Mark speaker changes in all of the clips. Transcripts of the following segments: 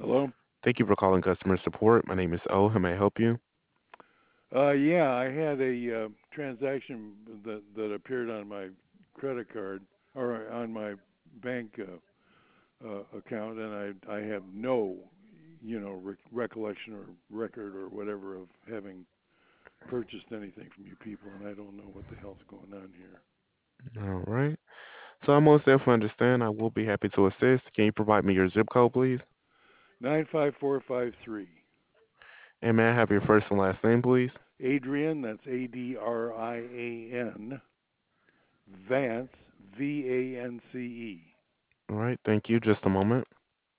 Speaker 1: Hello?
Speaker 2: Thank you for calling customer support. My name is O. How may I help you?
Speaker 1: Yeah, I had a transaction that appeared on my credit card or on my bank account, and I have no, recollection or record or whatever of having purchased anything from you people, and I don't know what the hell's going on here.
Speaker 2: All right. So I most definitely understand. I will be happy to assist. Can you provide me your zip code, please?
Speaker 1: 95453.
Speaker 2: And may I have your first and last name, please?
Speaker 1: Adrian, that's Adrian. Vance, Vance.
Speaker 2: All right. Thank you. Just a moment.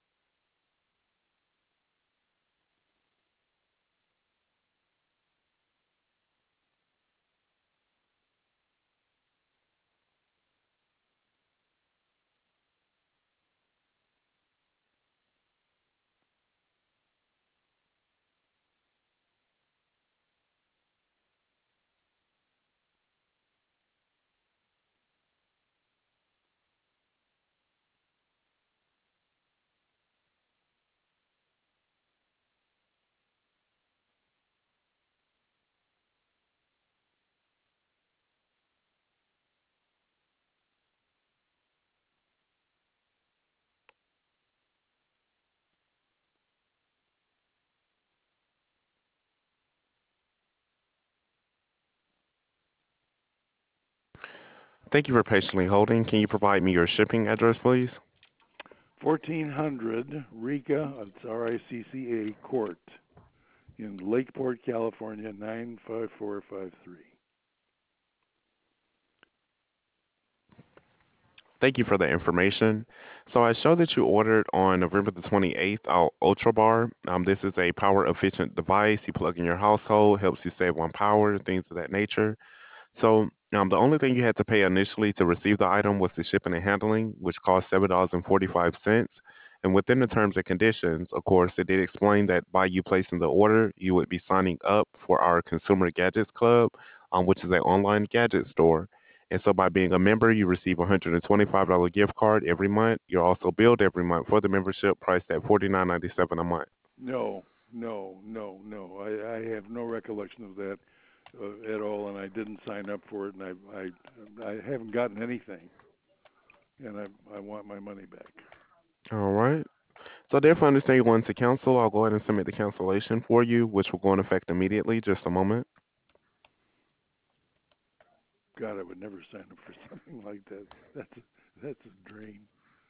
Speaker 2: Thank you for patiently holding. Can you provide me your shipping address, please?
Speaker 1: 1400 Rica, it's RICCA Court in Lakeport, California, 95453.
Speaker 2: Thank you for the information. So I show that you ordered on November the 28th our Ultra Bar. This is a power efficient device you plug in your household, helps you save on power, things of that nature. So the only thing you had to pay initially to receive the item was the shipping and handling, which cost $7.45. And within the terms and conditions, of course, it did explain that by you placing the order, you would be signing up for our Consumer Gadgets Club, which is an online gadget store. And so by being a member, you receive a $125 gift card every month. You're also billed every month for the membership priced at $49.97 a month.
Speaker 1: No, no. I have no recollection of that at all, and I didn't sign up for it, and I haven't gotten anything, and I want my money back.
Speaker 2: All right. So therefore, understand you want to cancel. I'll go ahead and submit the cancellation for you, which will go in effect immediately. Just a moment.
Speaker 1: God, I would never sign up for something like that. That's a drain.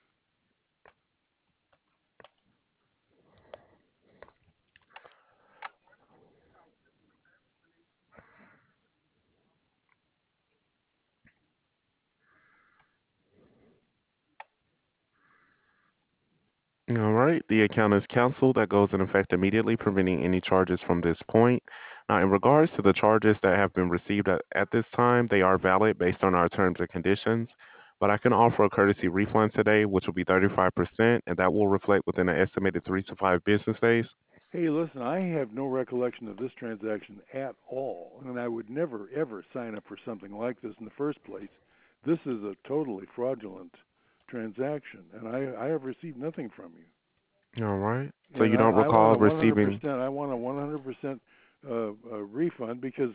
Speaker 2: All right. The account is canceled. That goes in effect immediately, preventing any charges from this point. Now, in regards to the charges that have been received at this time, they are valid based on our terms and conditions. But I can offer a courtesy refund today, which will be 35%, and that will reflect within an estimated 3 to 5 business days.
Speaker 1: Hey, listen, I have no recollection of this transaction at all, and I would never ever sign up for something like this in the first place. This is a totally fraudulent transaction, and I have received nothing from you.
Speaker 2: All right. So
Speaker 1: And
Speaker 2: you don't
Speaker 1: I want
Speaker 2: recall
Speaker 1: a
Speaker 2: receiving.
Speaker 1: 100%. I want a 100% refund because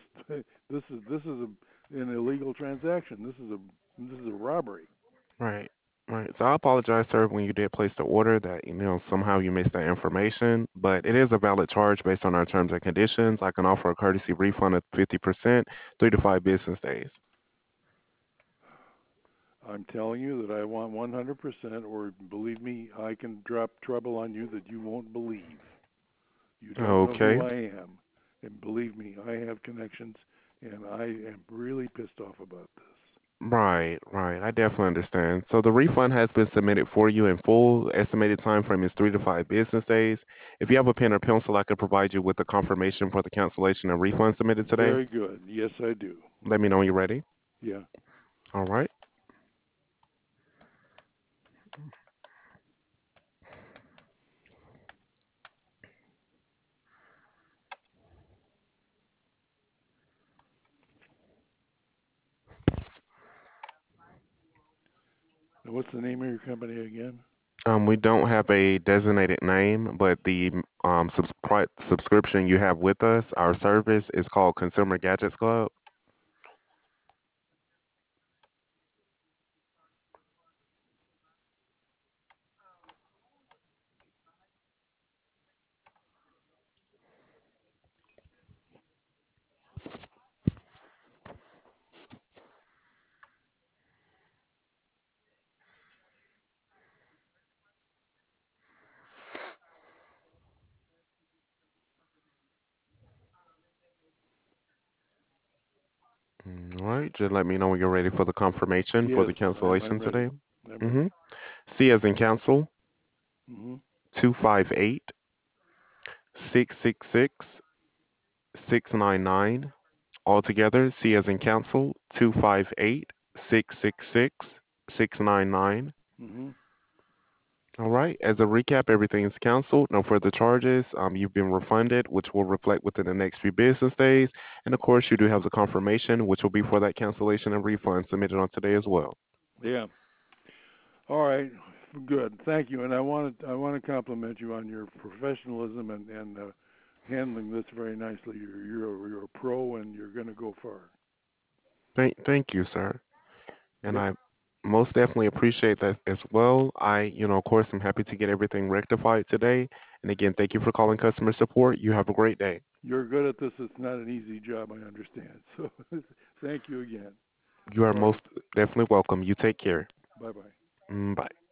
Speaker 1: an illegal transaction. This is a robbery.
Speaker 2: Right. Right. So I apologize, sir, when you did place the order that, somehow you missed that information, but it is a valid charge based on our terms and conditions. I can offer a courtesy refund of 50%, 3 to 5 business days.
Speaker 1: I'm telling you that I want 100%, or believe me, I can drop trouble on you that you won't believe. You don't know who
Speaker 2: Okay.
Speaker 1: I am, and believe me, I have connections, and I am really pissed off about this.
Speaker 2: Right, right. I definitely understand. So the refund has been submitted for you in full. Estimated time frame is 3 to 5 business days. If you have a pen or pencil, I could provide you with the confirmation for the cancellation and refund submitted today.
Speaker 1: Very good. Yes, I do.
Speaker 2: Let me know when you're ready.
Speaker 1: Yeah.
Speaker 2: All right.
Speaker 1: Now, what's the name of your company again?
Speaker 2: We don't have a designated name, but the subscription you have with us, our service is called Consumer Gadgets Club. All right, just let me know when you're ready for the confirmation for
Speaker 1: Yes,
Speaker 2: the
Speaker 1: I'm
Speaker 2: cancellation
Speaker 1: ready.
Speaker 2: today.
Speaker 1: I'm ready.
Speaker 2: Mm-hmm. C as in council,
Speaker 1: Hmm.
Speaker 2: 258 666 699. Altogether, C as in council, 258 666 699.
Speaker 1: Hmm.
Speaker 2: All right. As a recap, everything is canceled. No further charges. You've been refunded, which will reflect within the next few business days. And of course, you do have the confirmation, which will be for that cancellation and refund submitted on today as well.
Speaker 1: Yeah. All right. Good. Thank you. And I want to compliment you on your professionalism and handling this very nicely. You're a pro and you're going to go far.
Speaker 2: Thank you, sir. And
Speaker 1: Yep.
Speaker 2: I most definitely appreciate that as well. Of course, I'm happy to get everything rectified today. And again, thank you for calling customer support. You have a great day.
Speaker 1: You're good at this. It's not an easy job, I understand. So thank you again.
Speaker 2: You are
Speaker 1: All right.
Speaker 2: most definitely welcome. You take care.
Speaker 1: Bye bye.
Speaker 2: Bye.